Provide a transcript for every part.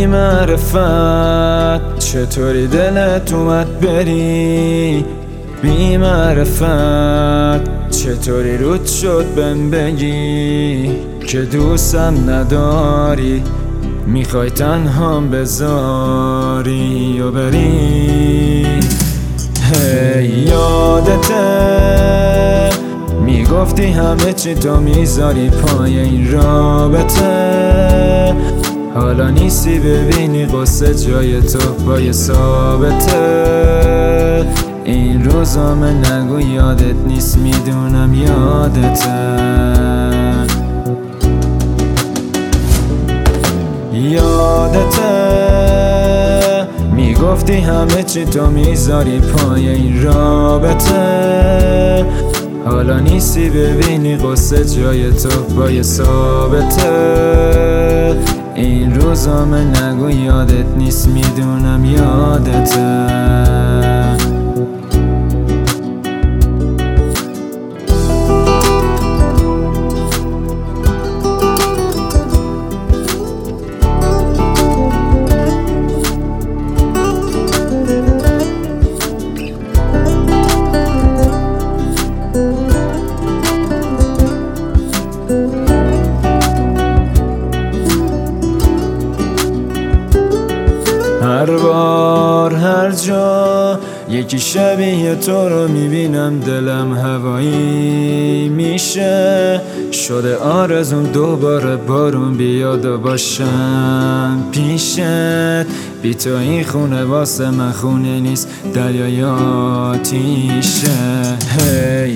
بی معرفت چطوری دلت اومد بری؟ بی معرفت چطوری رود شد بهم بگی که دوستم نداری، میخوای تنهام بذاری و بری؟ هی یادته میگفتی همه چی تو میذاری پای این رابطه، حالا نیستی ببینی قصه جای تو با یه ثابته. این روزامه نگو یادت نیست، میدونم یادته. یادته میگفتی همه چی تو میذاری پای این رابطه، حالا نیستی ببینی قصه جای تو با یه ثابته. این روزامه نگو یادت نیست، میدونم یادته. هر بار هر جا یکی شبیه تو رو میبینم دلم هوایی میشه، شده آرزوم دوباره بارون بیاد و باشم پیشت. بی تو این خونه واسه من خونه نیست، دریای آتیشه. هی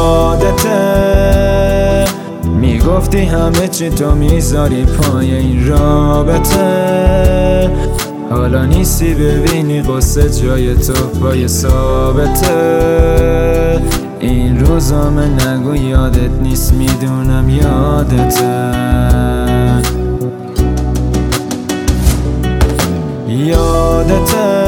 یادته میگفتی همه چی تو میذاری پای این رابطه، حالا نیستی ببینی قصه جای تو با یه ثابته. این روزامه نگو یادت نیست، میدونم یادته. یادته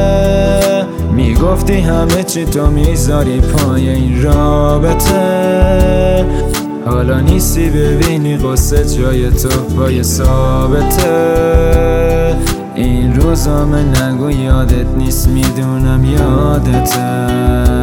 میگفتی همه چی تو میذاری پای این رابطه، حالا نیستی ببینی قصه جای تو با یه ثابته. این روزامه نگو یادت نیست، میدونم یادته.